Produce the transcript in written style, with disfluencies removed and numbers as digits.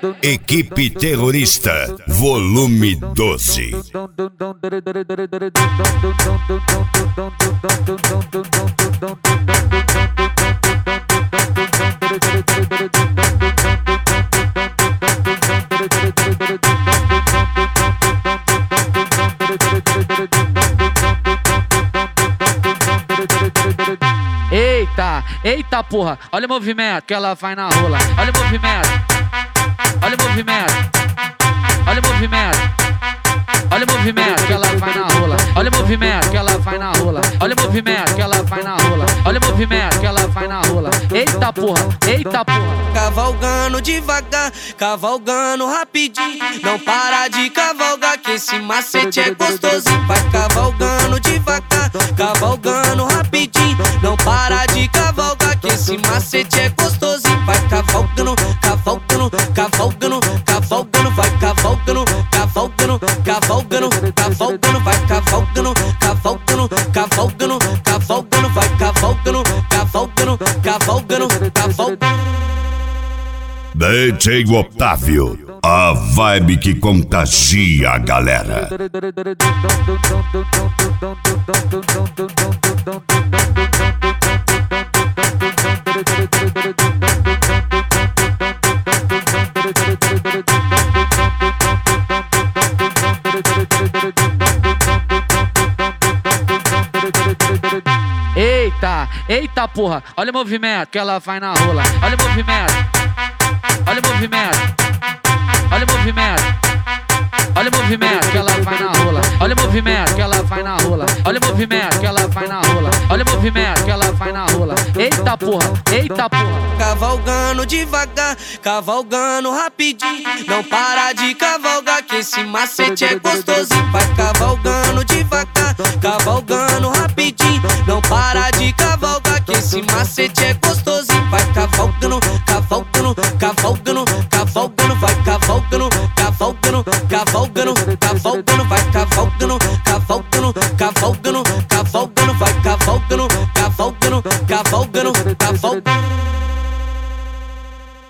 Equipe Terrorista, volume 12. Eita, eita porra, olha o movimento que ela faz na rola. Olha o movimento, olha o movimento, olha o movimento, olha o movimento que ela faz na rola. Olha o movimento que ela faz na rola. Olha o movimento que ela faz na rola. Olha o movimento que ela faz na rola. Eita porra, eita porra. Cavalgando devagar, cavalgando rapidinho. Não para de cavalgar que esse macete é gostosinho. Vai cavalgando devagar, cavalgando rapidinho. Não para de cavalgar que esse macete é gostosinho. Vai cavalgando, cavalgando, cavalgando, cavalgando. Vai cavalgando, cavalgando, cavalgando, cavalgando. Vai cavalgando, cavalgando, cavalgando, cavalgando. Vai cavalgando, cavalgando, cavalgando, cavalgando. DJ Otávio, a vibe que contagia a galera. Eita, eita porra, olha o movimento que ela faz na rola. Olha o movimento, olha o movimento, olha o movimento, olha o movimento que ela faz na rola. Olha o movimento que ela faz na rola. Olha o movimento que ela faz na rola. Olha o movimento que ela faz na rola. Eita porra, eita porra. Cavalgando devagar, cavalgando rapidinho. Não para de cavalgar que esse macete é gostosinho. Vai cavalgando devagar, cavalgando rapidinho. Não para de cavalgar que esse macete é gostosinho. Vai cavalgando, cavalgando, cavalgando, cavalgando. Vai cavalgando, cavalgando, cavalgando, cavalgando. Vai cavalgando, cavalgando, cavalgando, cavalgando. Vai cavalgando, cavalgando, cavalgando, cavalgando.